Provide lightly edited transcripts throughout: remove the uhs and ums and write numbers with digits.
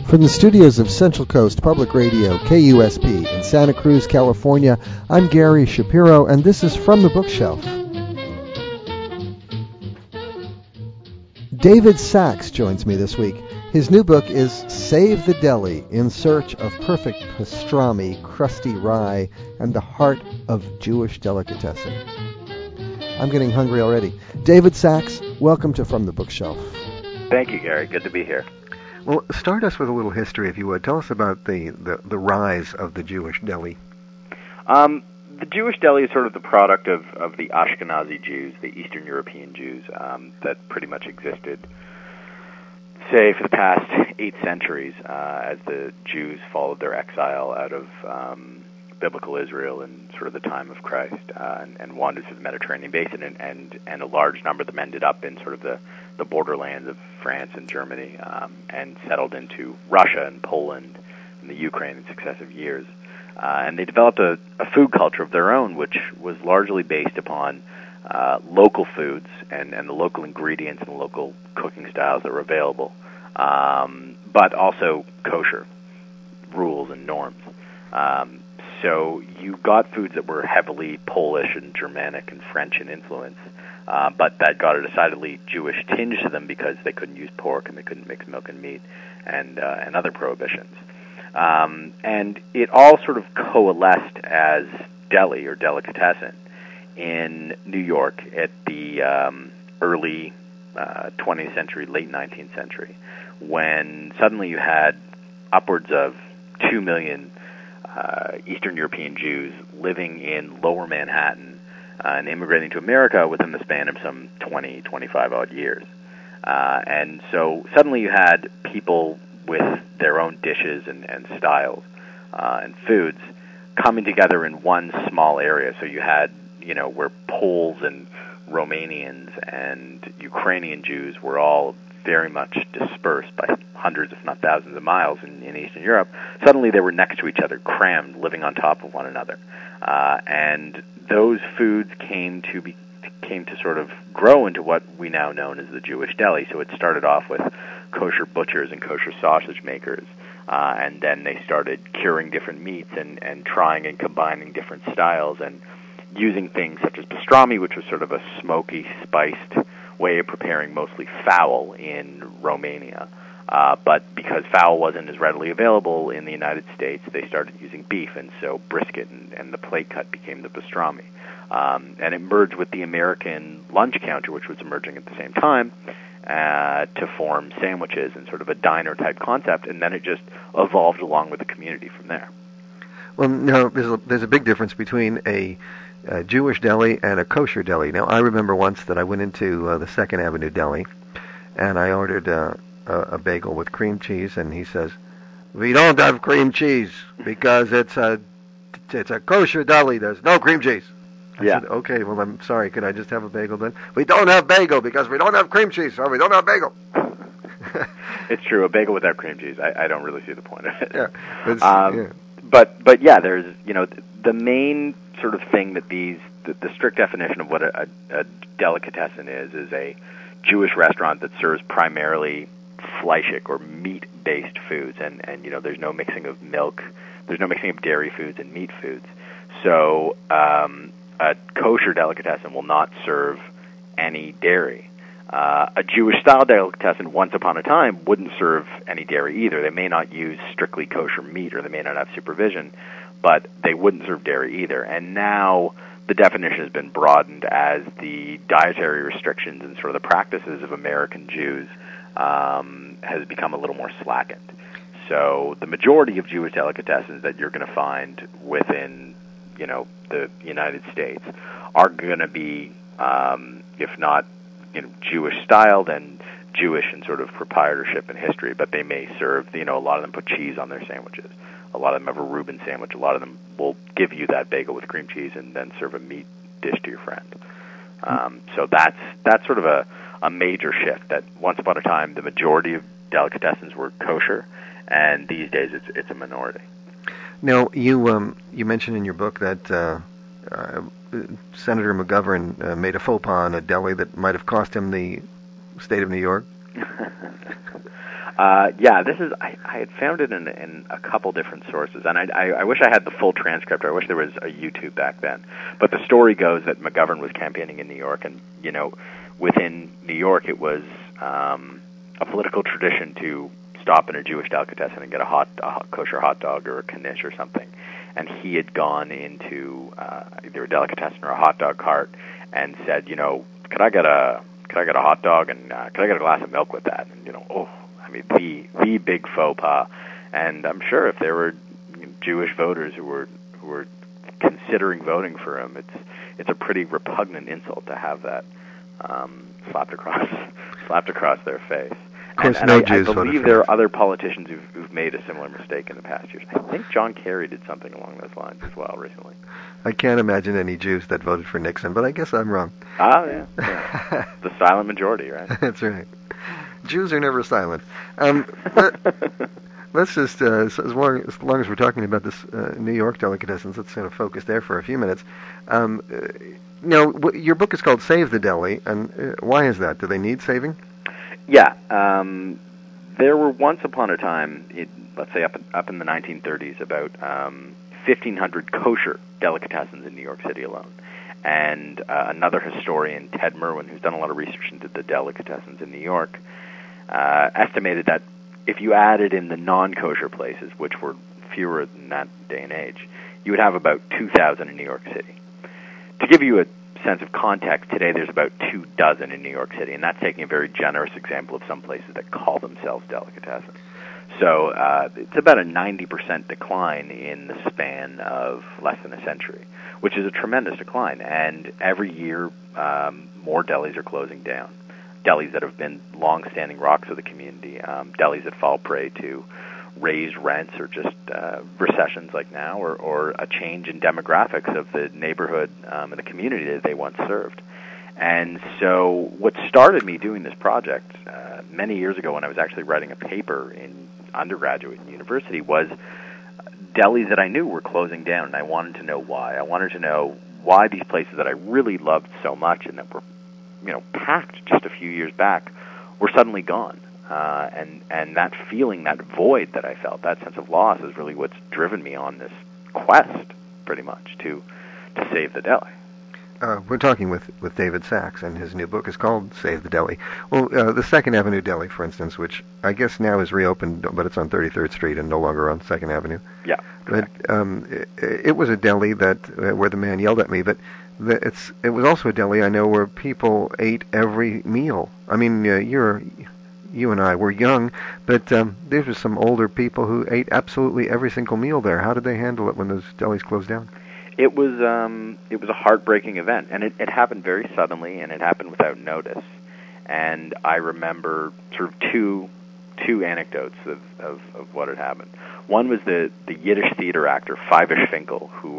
From the studios of Central Coast Public Radio, KUSP, in Santa Cruz, California, I'm Gary Shapiro, and this is From the Bookshelf. David Sachs joins me this week. His new book is Save the Deli, In Search of Perfect Pastrami, Crusty Rye, and the Heart of Jewish Delicatessen. I'm getting hungry already. David Sachs, welcome to From the Bookshelf. Thank you, Gary. Good to be here. Well, start us with a little history, if you would. Tell us about the rise of the Jewish deli. The Jewish deli is sort of the product of the Ashkenazi Jews, the Eastern European Jews, that pretty much existed, say, for the past 8 centuries, as the Jews followed their exile out of biblical Israel in sort of the time of Christ, and wandered through the Mediterranean basin, and a large number of them ended up in sort of the borderlands of France and Germany, and settled into Russia and Poland and the Ukraine in successive years. And they developed a food culture of their own, which was largely based upon local foods and the local ingredients and the local cooking styles that were available, but also kosher rules and norms. So you got foods that were heavily Polish and Germanic and French in influence, but that got a decidedly Jewish tinge to them because they couldn't use pork and they couldn't mix milk and meat and other prohibitions. And it all sort of coalesced as deli or delicatessen in New York at the early 20th century, late 19th century, when suddenly you had upwards of 2 million Eastern European Jews living in lower Manhattan and immigrating to America within the span of some 20, 25-odd years. And so suddenly you had people with their own dishes and styles and foods coming together in one small area. So you had, where Poles and Romanians and Ukrainian Jews were all very much dispersed by hundreds, if not thousands of miles in Eastern Europe. Suddenly they were next to each other, crammed, living on top of one another. And those foods came to sort of grow into what we now know as the Jewish deli. So it started off with kosher butchers and kosher sausage makers, and then they started curing different meats and trying and combining different styles and using things such as pastrami, which was sort of a smoky, spiced way of preparing mostly fowl in Romania. But because fowl wasn't as readily available in the United States, they started using beef, and so brisket and the plate cut became the pastrami. And it merged with the American lunch counter, which was emerging at the same time, to form sandwiches and sort of a diner-type concept, and then it just evolved along with the community from there. Well, now, there's a big difference between a Jewish deli and a kosher deli. Now, I remember once that I went into the Second Avenue Deli, and I ordered a bagel with cream cheese, and he says, "We don't have cream cheese because it's a kosher deli. There's no cream cheese." I said, "Okay, well, I'm sorry. Could I just have a bagel then?" "We don't have bagel because we don't have cream cheese, so we don't have bagel." It's true. A bagel without cream cheese, I don't really see the point of it. Yeah. But yeah, there's the main sort of thing that the strict definition of what a delicatessen is a Jewish restaurant that serves primarily fleischig or meat-based foods, and there's no mixing of milk, there's no mixing of dairy foods and meat foods. So a kosher delicatessen will not serve any dairy. A Jewish-style delicatessen, once upon a time, wouldn't serve any dairy either. They may not use strictly kosher meat, or they may not have supervision, but they wouldn't serve dairy either. And now the definition has been broadened as the dietary restrictions and sort of the practices of American Jews has become a little more slackened. So the majority of Jewish delicatessens that you're going to find within, the United States are going to be, if not, Jewish style, then Jewish in sort of proprietorship and history. But they may serve, a lot of them put cheese on their sandwiches. A lot of them have a Reuben sandwich. A lot of them will give you that bagel with cream cheese and then serve a meat dish to your friend. So that's sort of a major shift. That once upon a time, the majority of delicatessens were kosher, and these days it's a minority. Now, you mentioned in your book that Senator McGovern made a faux pas on a deli that might have cost him the state of New York. Yeah, this is. I had found it in a couple different sources, and I wish I had the full transcript. Or I wish there was a YouTube back then. But the story goes that McGovern was campaigning in New York, and within New York, it was a political tradition to stop in a Jewish delicatessen and get a kosher hot dog or a knish or something. And he had gone into either a delicatessen or a hot dog cart and said, could I get a hot dog and could I get a glass of milk with that? And the big faux pas. And I'm sure if there were Jewish voters who were considering voting for him, it's a pretty repugnant insult to have that slapped across their face. Of course, and no I Jews believe there are other politicians who've made a similar mistake in the past years. I think John Kerry did something along those lines as well recently. I can't imagine any Jews that voted for Nixon, but I guess I'm wrong. Oh, yeah. The silent majority, right? That's right. Jews are never silent. Let's just, as long as we're talking about this New York delicatessens, let's kind of focus there for a few minutes. Now, your book is called Save the Deli, and why is that? Do they need saving? Yeah. There were once upon a time, let's say up in the 1930s, about 1,500 kosher delicatessens in New York City alone. And another historian, Ted Merwin, who's done a lot of research into the delicatessens in New York, estimated that if you added in the non-kosher places, which were fewer than that day and age, you would have about 2,000 in New York City. To give you a sense of context, today there's about 24 in New York City, and that's taking a very generous example of some places that call themselves delicatessens. So it's about a 90% decline in the span of less than a century, which is a tremendous decline. And every year, more delis are closing down. Delis that have been long-standing rocks of the community, delis that fall prey to raised rents or just recessions like now, or a change in demographics of the neighborhood and the community that they once served. And so what started me doing this project many years ago when I was actually writing a paper in undergraduate and university was delis that I knew were closing down, and I wanted to know why. I wanted to know why these places that I really loved so much and that were packed just a few years back were suddenly gone. And that feeling, that void that I felt, that sense of loss is really what's driven me on this quest, pretty much, to save the deli. We're talking with David Sachs, and his new book is called Save the Deli. Well, the Second Avenue Deli, for instance, which I guess now is reopened, but it's on 33rd Street and no longer on Second Avenue. Yeah. But it was a deli that where the man yelled at me, but it was also a deli I know where people ate every meal. I mean, you and I were young, but there were some older people who ate absolutely every single meal there. How did they handle it when those delis closed down? It was a heartbreaking event, and it happened very suddenly, and it happened without notice. And I remember sort of two anecdotes of what had happened. One was the Yiddish theater actor Feivish Finkel, who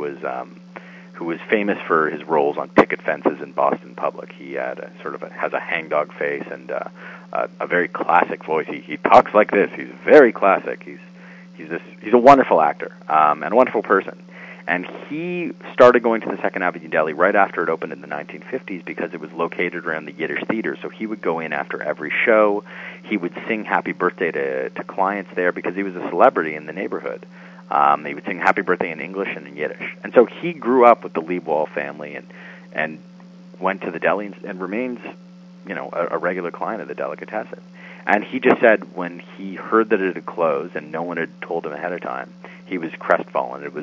was famous for his roles on picket fences in Boston Public. He had has a hangdog face and a very classic voice. He talks like this. He's very classic. He's a wonderful actor and a wonderful person. And he started going to the Second Avenue Deli right after it opened in the 1950s because it was located around the Yiddish theater. So he would go in after every show. He would sing happy birthday to clients there because he was a celebrity in the neighborhood. He would sing happy birthday in English and in Yiddish. And so he grew up with the Liebwall family and went to the deli and remains, a regular client of the delicatessen. And he just said when he heard that it had closed and no one had told him ahead of time, he was crestfallen. It was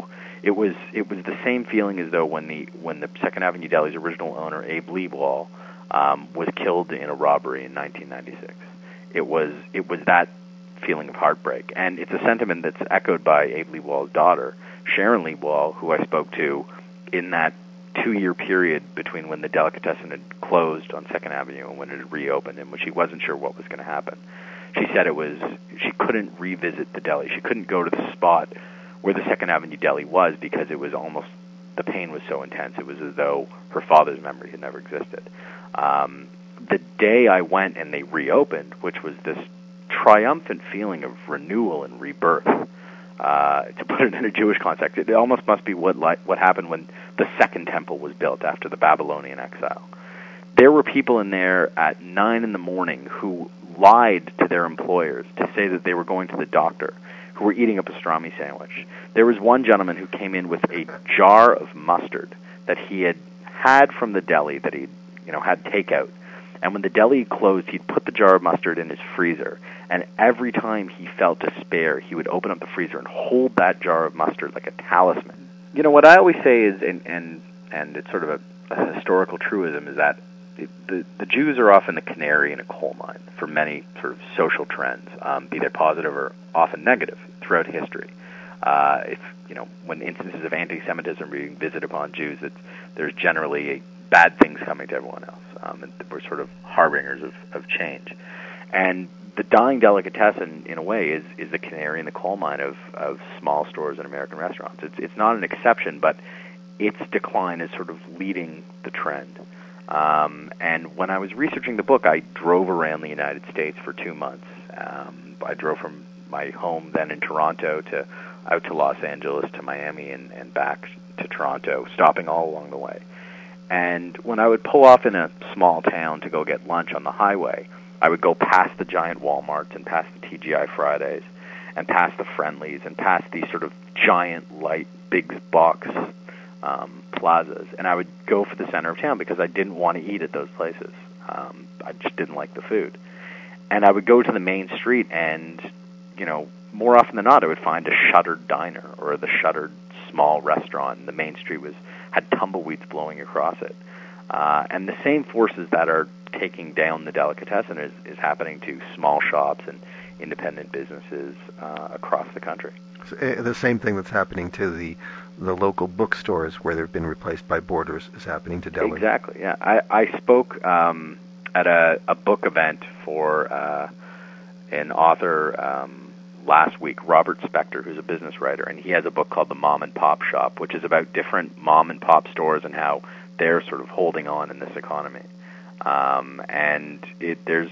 the same feeling as though when the Second Avenue Deli's original owner, Abe Liebwall, was killed in a robbery in 1996. It was that feeling of heartbreak, and it's a sentiment that's echoed by Abe Liebwall's daughter, Sharon Liebwall, who I spoke to in that 2-year period between when the delicatessen had closed on Second Avenue and when it had reopened, and when she wasn't sure what was going to happen. She said she couldn't revisit the deli. She couldn't go to the spot where the Second Avenue Deli was because it was the pain was so intense. It was as though her father's memory had never existed. The day I went and they reopened, which was this triumphant feeling of renewal and rebirth, to put it in a Jewish context, it almost must be what happened when the Second Temple was built after the Babylonian exile. There were people in there at 9 in the morning who lied to their employers to say that they were going to the doctor, who were eating a pastrami sandwich. There was one gentleman who came in with a jar of mustard that he had from the deli that he had takeout. And when the deli closed, he'd put the jar of mustard in his freezer. And every time he felt despair, he would open up the freezer and hold that jar of mustard like a talisman. What I always say is, and it's sort of a historical truism, is that the Jews are often the canary in a coal mine for many sort of social trends, be they positive or often negative throughout history. When instances of anti-Semitism are being visited upon Jews, there's generally bad things coming to everyone else. And we're sort of harbingers of change. And the dying delicatessen, in a way, is the canary in the coal mine of small stores and American restaurants. It's not an exception, but its decline is sort of leading the trend. And when I was researching the book, I drove around the United States for 2 months. I drove from my home then in Toronto out to Los Angeles to Miami and back to Toronto, stopping all along the way. And when I would pull off in a small town to go get lunch on the highway, I would go past the giant Walmarts and past the TGI Fridays and past the Friendlies and past these sort of giant, light, big box plazas. And I would go for the center of town because I didn't want to eat at those places. I just didn't like the food. And I would go to the main street and, more often than not, I would find a shuttered diner or the shuttered small restaurant. And the main street had tumbleweeds blowing across it. And the same forces that are taking down the delicatessen is happening to small shops and independent businesses across the country. So, the same thing that's happening to the local bookstores where they've been replaced by Borders is happening to deli. Exactly, yeah. I spoke at a book event for an author last week, Robert Spector, who's a business writer, and he has a book called The Mom and Pop Shop, which is about different mom and pop stores and how they're sort of holding on in this economy. And it's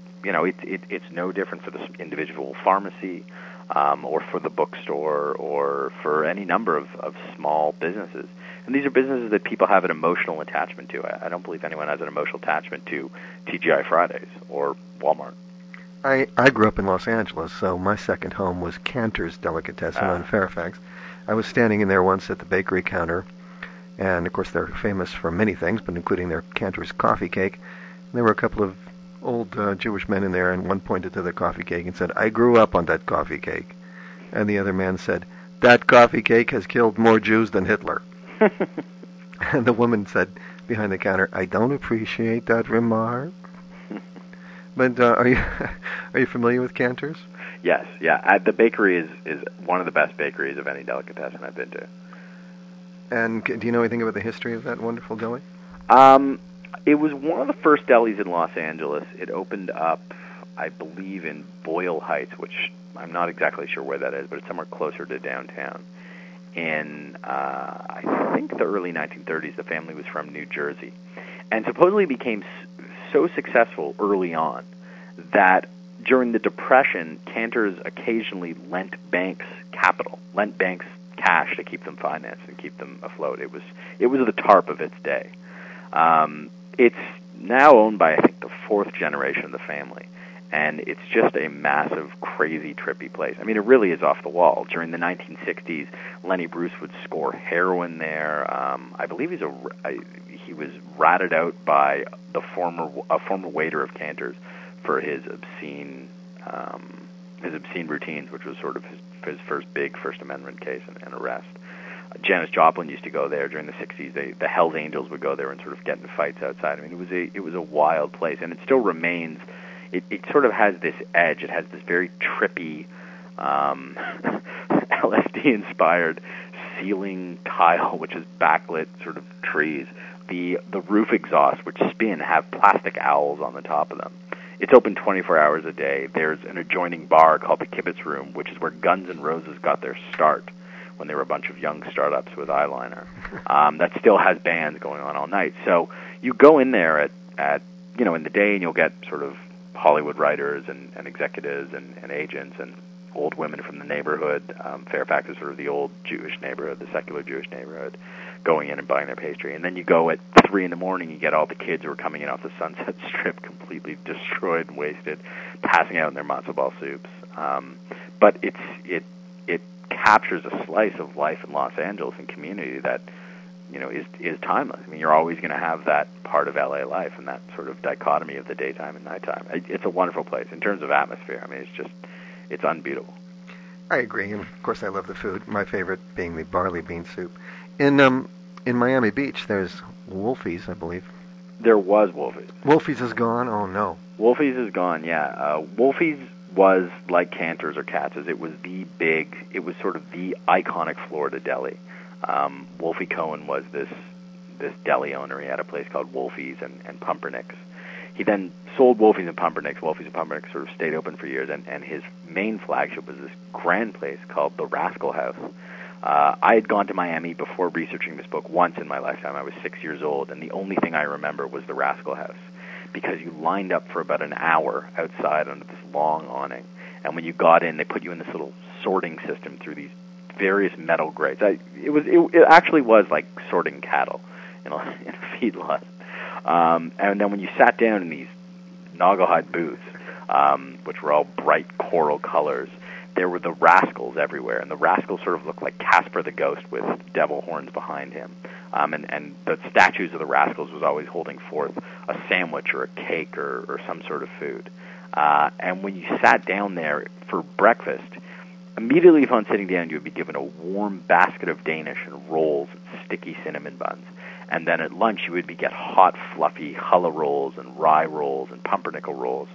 no different for the individual pharmacy or for the bookstore or for any number of small businesses. And these are businesses that people have an emotional attachment to. I don't believe anyone has an emotional attachment to TGI Fridays or Walmart. I grew up in Los Angeles, so my second home was Cantor's Delicatessen on Fairfax. I was standing in there once at the bakery counter, and of course they're famous for many things, but including their Cantor's coffee cake. And there were a couple of old Jewish men in there, and one pointed to the coffee cake and said, "I grew up on that coffee cake." And the other man said, "That coffee cake has killed more Jews than Hitler." And the woman said behind the counter, "I don't appreciate that remark." But are you familiar with Cantor's? Yes, yeah. The bakery is one of the best bakeries of any delicatessen I've been to. And do you know anything about the history of that wonderful deli? It was one of the first delis in Los Angeles. It opened up, I believe, in Boyle Heights, which I'm not exactly sure where that is, but it's somewhere closer to downtown. In, I think, the early 1930s. The family was from New Jersey. And supposedly became so successful early on that during the Depression, Cantor's occasionally lent banks cash to keep them financed and keep them afloat. It was the TARP of its day. It's now owned by, I think, the fourth generation of the family, and it's just a massive, crazy, trippy place. I mean, it really is off the wall. During the 1960s, Lenny Bruce would score heroin there. I believe he was ratted out by a former waiter of Cantor's for his obscene routines, which was sort of his first big First Amendment case and arrest. Janis Joplin used to go there during the 60s. The Hells Angels would go there and sort of get in fights outside. I mean, it was a wild place, and it still remains. It sort of has this edge. It has this very trippy, LSD-inspired ceiling tile, which is backlit sort of trees. The roof exhausts, which spin, have plastic owls on the top of them. It's open 24 hours a day. There's an adjoining bar called the Kibitz Room, which is where Guns N' Roses got their start when they were a bunch of young startups with eyeliner. That still has bands going on all night. So you go in there at in the day, and you'll get sort of Hollywood writers and executives and agents and old women from the neighborhood. Fairfax is sort of the old Jewish neighborhood, the secular Jewish neighborhood. going in and buying their pastry. And then you go at 3 in the morning, you get all the kids who are coming in off the Sunset Strip completely destroyed and wasted, passing out in their matzo ball soups. But it captures a slice of life in Los Angeles and community that, you know, is timeless. I mean, you're always going to have that part of LA life and that sort of dichotomy of the daytime and nighttime. It's a wonderful place in terms of atmosphere. I mean, it's unbeatable. I agree, and of course I love the food. My favorite being the barley bean soup. In Miami Beach, there's Wolfie's, I believe. There was Wolfie's. Wolfie's is gone? Oh, no. Wolfie's is gone, yeah. Wolfie's was like Cantor's or Katz's. It was sort of the iconic Florida deli. Wolfie Cohen was this deli owner. He had a place called Wolfie's and Pumpernicks. He then sold Wolfie's and Pumpernicks. Wolfie's and Pumpernicks sort of stayed open for years, and his main flagship was this grand place called the Rascal House. I had gone to Miami before researching this book once in my lifetime. I was 6 years old, and the only thing I remember was the Rascal House, because you lined up for about an hour outside under this long awning, and when you got in, they put you in this little sorting system through these various metal grates. It actually was like sorting cattle in a feedlot. And then when you sat down in these Naugahyde booths, which were all bright coral colors, there were the rascals everywhere, and the rascals sort of looked like Casper the Ghost with devil horns behind him. And the statues of the rascals was always holding forth a sandwich or a cake or some sort of food. And when you sat down there for breakfast, immediately upon sitting down, you would be given a warm basket of Danish and rolls and sticky cinnamon buns. And then at lunch, you would get hot, fluffy challah rolls and rye rolls and pumpernickel rolls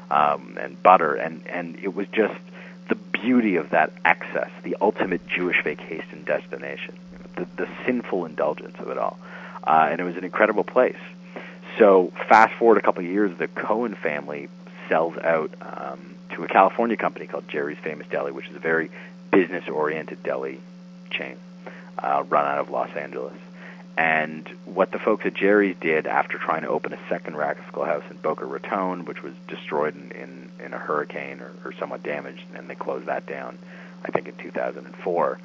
and butter. And it was just the beauty of that excess, the ultimate Jewish vacation destination, the sinful indulgence of it all. And it was an incredible place. So fast forward a couple of years, the Cohen family sells out to a California company called Jerry's Famous Deli, which is a very business-oriented deli chain run out of Los Angeles. And what the folks at Jerry's did after trying to open a second Rascal House in Boca Raton, which was destroyed in a hurricane or somewhat damaged, and they closed that down, I think, in 2004.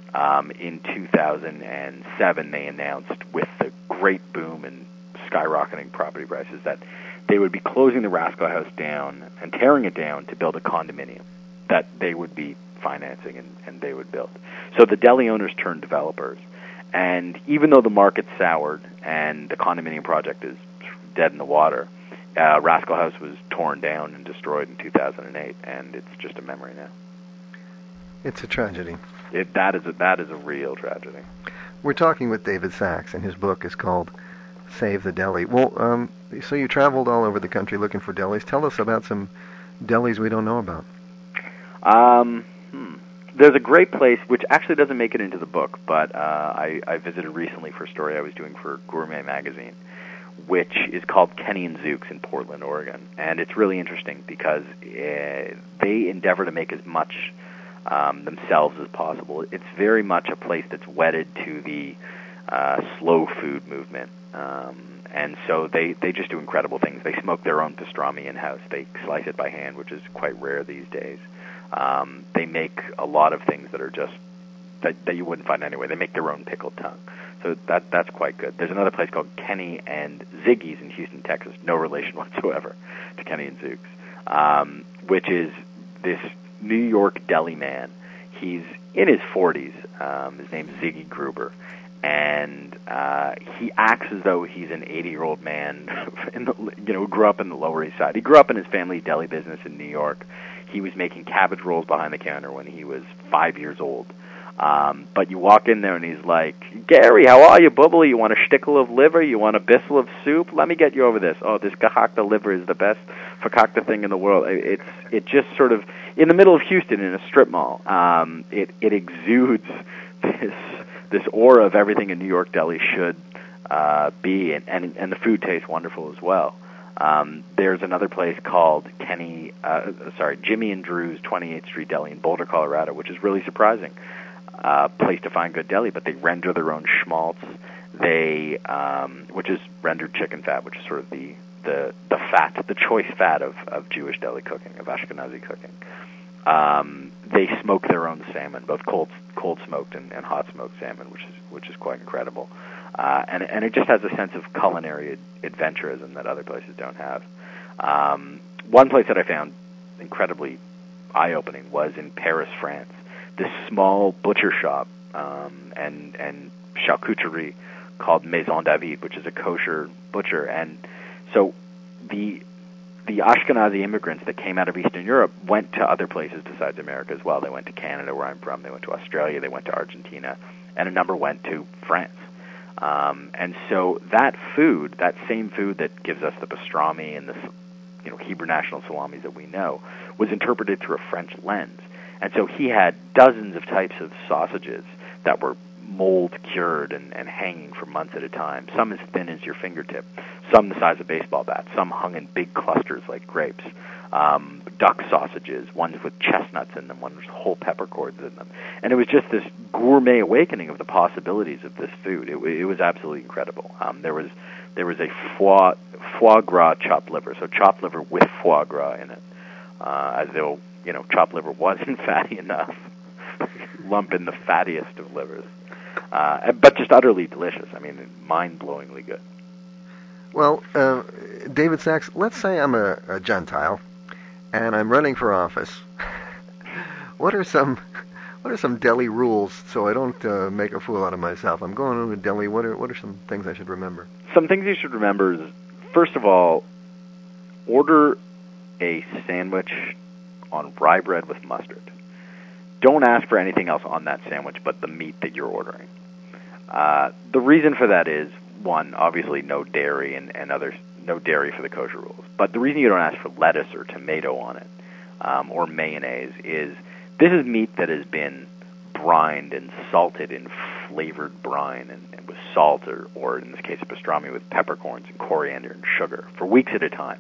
In 2007, they announced, with the great boom and skyrocketing property prices, that they would be closing the Rascal House down and tearing it down to build a condominium that they would be financing and they would build. So the deli owners turned developers. And even though the market soured and the condominium project is dead in the water, Rascal House was torn down and destroyed in 2008, and it's just a memory now. It's a tragedy. That is a real tragedy. We're talking with David Sachs, and his book is called Save the Deli. Well, so you traveled all over the country looking for delis. Tell us about some delis we don't know about. There's a great place, which actually doesn't make it into the book, but I visited recently for a story I was doing for Gourmet Magazine, which is called Kenny and Zook's in Portland, Oregon. And it's really interesting because they endeavor to make as much themselves as possible. It's very much a place that's wedded to the slow food movement. And so they just do incredible things. They smoke their own pastrami in-house. They slice it by hand, which is quite rare these days. They make a lot of things that are just that you wouldn't find anywhere. They make their own pickled tongue, so that's quite good. There's another place called Kenny and Ziggy's in Houston, Texas, no relation whatsoever to Kenny and Zook's, which is this New York deli man. He's in his 40s. His name's Ziggy Gruber, and he acts as though he's an 80-year-old man who grew up in the Lower East Side. He grew up in his family deli business in New York. He was making cabbage rolls behind the counter when he was 5 years old. But you walk in there and he's like, Gary, how are you, Bubble? You want a shtickle of liver? You want a bissel of soup? Let me get you over this. Oh, this Gahakta liver is the best fakakta thing in the world. It just sort of, in the middle of Houston in a strip mall, it exudes this aura of everything a New York deli should be, and the food tastes wonderful as well. There's another place called Jimmy and Drew's 28th Street Deli in Boulder, Colorado, which is really surprising. Place to find good deli, but they render their own schmaltz. They, which is rendered chicken fat, which is sort of the fat, the choice fat of Jewish deli cooking, of Ashkenazi cooking. they smoke their own salmon, both cold smoked and hot smoked salmon, which is quite incredible. And it just has a sense of culinary adventurism that other places don't have. One place that I found incredibly eye-opening was in Paris, France. This small butcher shop and charcuterie called Maison David, which is a kosher butcher. And so the Ashkenazi immigrants that came out of Eastern Europe went to other places besides America as well. They went to Canada, where I'm from. They went to Australia. They went to Argentina. And a number went to France. And so that food, that same food that gives us the pastrami and the Hebrew national salamis that we know, was interpreted through a French lens. And so he had dozens of types of sausages that were mold cured and hanging for months at a time, some as thin as your fingertip, some the size of baseball bats, some hung in big clusters like grapes, duck sausages, ones with chestnuts in them, ones with whole peppercorns in them. And it was just this gourmet awakening of the possibilities of this food. It was absolutely incredible. There was a foie gras chopped liver, so chopped liver with foie gras in it, as though chopped liver wasn't fatty enough. Lump in the fattiest of livers. But just utterly delicious. I mean, mind-blowingly good. Well, David Sachs, let's say I'm a Gentile, and I'm running for office. What are some deli rules so I don't make a fool out of myself? I'm going to a deli. What are some things I should remember? Some things you should remember is, first of all, order a sandwich on rye bread with mustard. Don't ask for anything else on that sandwich but the meat that you're ordering. The reason for that is, one, obviously no dairy and no dairy for the kosher rules. But the reason you don't ask for lettuce or tomato on it, or mayonnaise, is this is meat that has been brined and salted in flavored brine and with salt, or in this case of pastrami, with peppercorns and coriander and sugar for weeks at a time.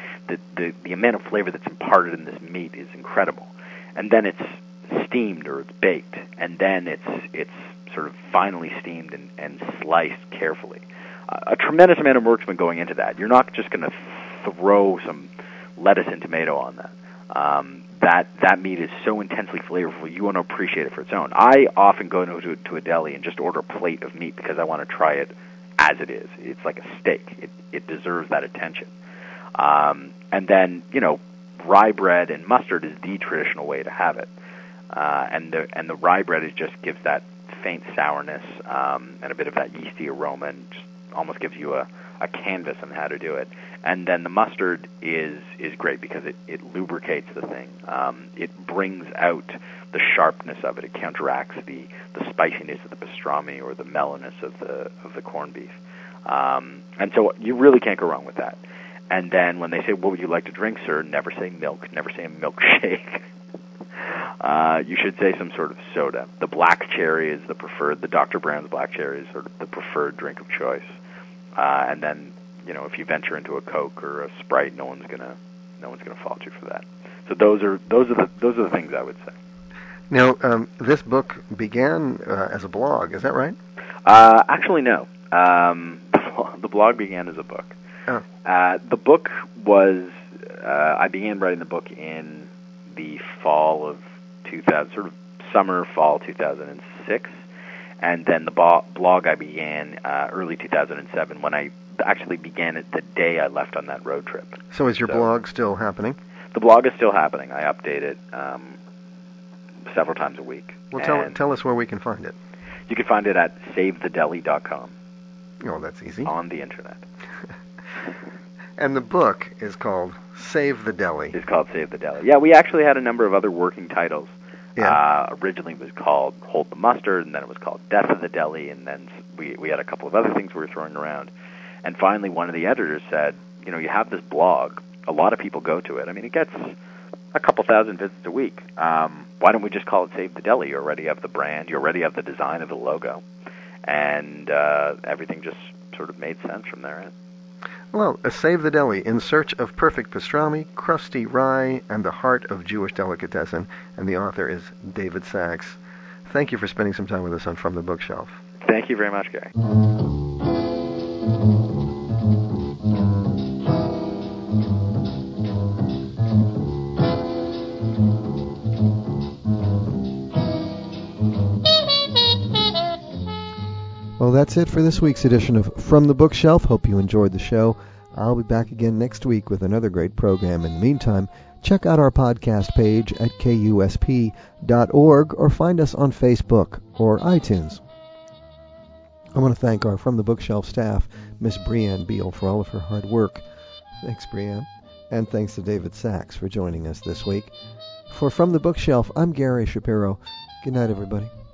The amount of flavor that's imparted in this meat is incredible. And then it's steamed or it's baked, and then it's sort of finely steamed and sliced carefully. A tremendous amount of work's been going into that. You're not just going to throw some lettuce and tomato on that. That meat is so intensely flavorful, you want to appreciate it for its own. I often go to a deli and just order a plate of meat because I want to try it as it is. It's like a steak. It deserves that attention. And then, rye bread and mustard is the traditional way to have it. And the rye bread just gives that faint sourness and a bit of that yeasty aroma, and just almost gives you a canvas on how to do it. And then the mustard is great because it lubricates the thing. It brings out the sharpness of it. It counteracts the spiciness of the pastrami or the mellowness of the corned beef. And so you really can't go wrong with that. And then when they say, what would you like to drink, sir? Never say milk. Never say a milkshake. You should say some sort of soda. The black cherry is the preferred. The Dr. Brown's black cherry is sort of the preferred drink of choice. And then, if you venture into a Coke or a Sprite, no one's gonna fault you for that. So those are the things I would say. Now, this book began as a blog. Is that right? Actually, no. The blog began as a book. Oh. The book was. I began writing the book in the fall of 2000, sort of summer, fall 2006, and then the blog I began early 2007 when I actually began it the day I left on that road trip. So is your blog still happening? The blog is still happening. I update it several times a week. Well, tell us where we can find it. You can find it at SaveTheDeli.com. Oh, that's easy. On the internet. And the book is called Save the Deli. It's called Save the Deli. Yeah, we actually had a number of other working titles. Yeah. Originally it was called Hold the Mustard, and then it was called Death of the Deli, and then we had a couple of other things we were throwing around. And finally one of the editors said, you have this blog. A lot of people go to it. I mean, it gets a couple thousand visits a week. Why don't we just call it Save the Deli? You already have the brand. You already have the design of the logo. And everything just sort of made sense from there. Well, Save the Deli, in search of perfect pastrami, crusty rye, and the heart of Jewish delicatessen. And the author is David Sachs. Thank you for spending some time with us on From the Bookshelf. Thank you very much, Gary. that's it for this week's edition of From the Bookshelf. Hope you enjoyed the show. I'll be back again next week with another great program. In the meantime, check out our podcast page at kusp.org or find us on Facebook or iTunes. I want to thank our From the Bookshelf staff, Miss Brianne Beal, for all of her hard work. Thanks, Brianne. And thanks to David Sachs for joining us this week. For From the Bookshelf, I'm Gary Shapiro. Good night, everybody.